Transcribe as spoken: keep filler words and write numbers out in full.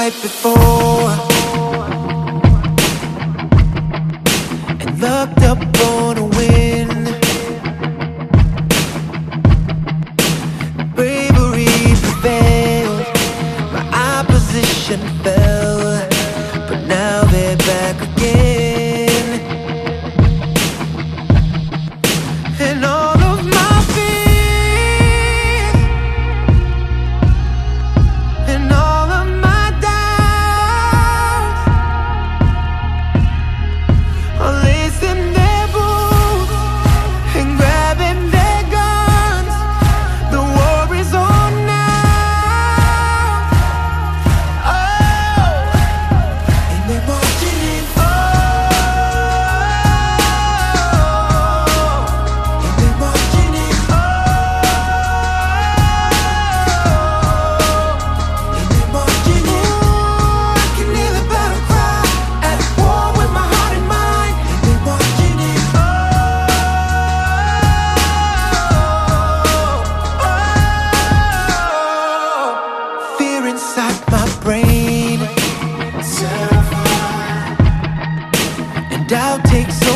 night before and looked up on a wind. Bravery prevailed, my opposition fell, but now they're back again. And all of my fears and all of my doubts are lacing their boots and grabbing their guns. The war is on now. Oh, and they're marching in. Oh, and they're marching in. Oh, and they're marching in. I can hear the battle cry, at war with my heart and mind. And they're marching in. Oh, oh, fear inside my brain, and doubt takes over.